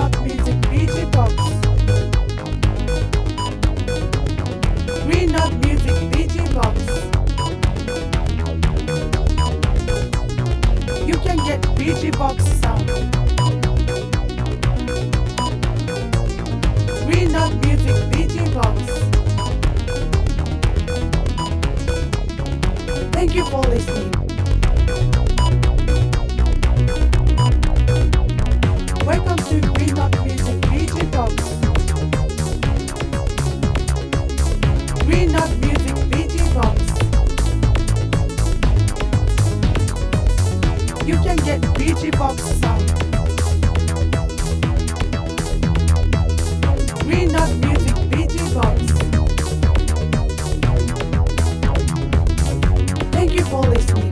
Not Music DJ Box. Green Not Music DJ Box. You can get DJ Box sound. Green Not Music DJ Box. Thank you for listening. Welcome to Green Not Music DJ Box. Green Not Music DJ Box. You can get DJ Box sound. Green Not Music DJ Box. Thank you for listening.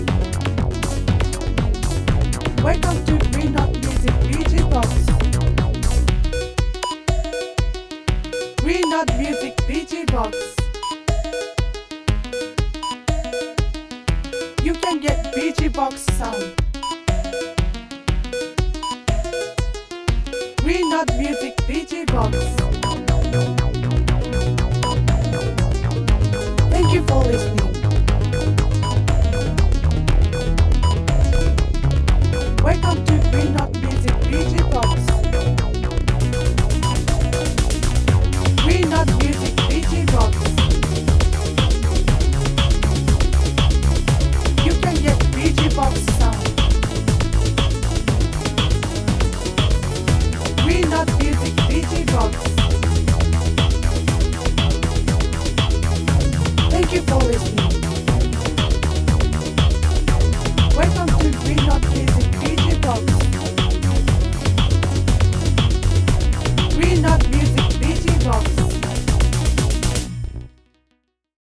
Welcome to Green Not Music DJ Box. Green Not Music DJ Box. You can get DJ Box sound. Green Not Music DJ Box. Thank you for listening.